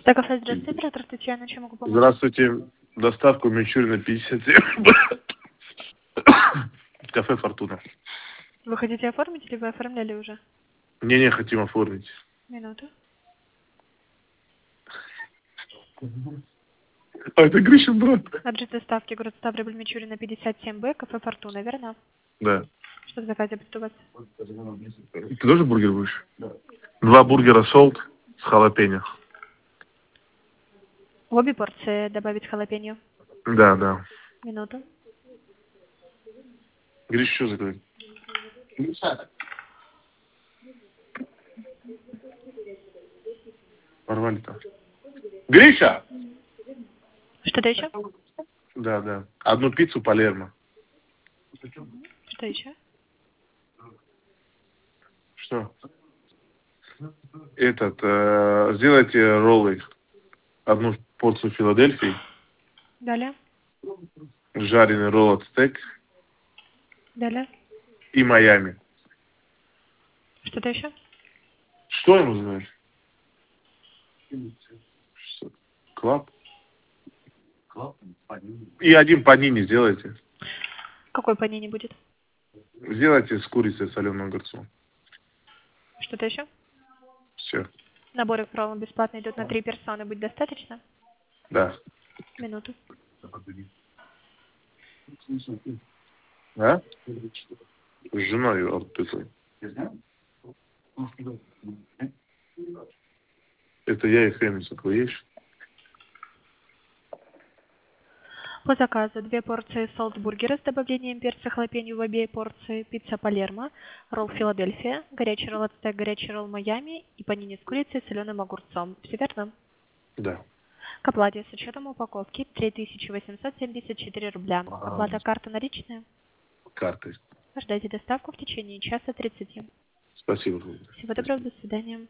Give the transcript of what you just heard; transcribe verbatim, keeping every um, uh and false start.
Так, кафе, здравствуйте, оператор Татьяна, чем могу помочь? Здравствуйте. Доставку Мичурина пятьдесят семь. Кафе «Фортуна». Вы хотите оформить или вы оформляли уже? Не-не, хотим оформить. Минуту. А это Гришин брат? Адрес доставки город Ставрополь, Мичурина, пятьдесят семь Б, кафе «Фортуна», верно? Да. Что в заказе будет у вас? Ты тоже бургер будешь? Да. Два бургера солт с халапеньо. Обе порции добавить халапеньо. Да, да. Минуту. Гриш, что заказать? Порвали там. Гриша! Что-то еще? Да, да. Одну пиццу Палермо. Что еще? Что? Этот, э, сделайте роллы. Одну порцию Филадельфии. Далее. Жареный ролл от стейк. Далее. И Майами. Что-то еще? Что ему знаешь? Клаб? И один панини сделайте. Какой панини будет? Сделайте с курицей соленым огурцом. Что-то еще? Все. Наборы к роллам бесплатно идут на три персоны. Будет достаточно? Да. Минуту. А? С женой отписывай. Это я и Хэмис. Вы есть? По заказу две порции солт-бургера с добавлением перца халапеньо в обе порции, пицца Палермо, ролл Филадельфия, горячий ролл от стейк, горячий ролл Майами и панини с курицей и соленым огурцом. Все верно? Да. К оплате с учетом упаковки три тысячи восемьсот семьдесят четыре рубля. Оплата карта наличная? Картой. Ждайте доставку в течение часа тридцати. Спасибо. Всего доброго, до свидания.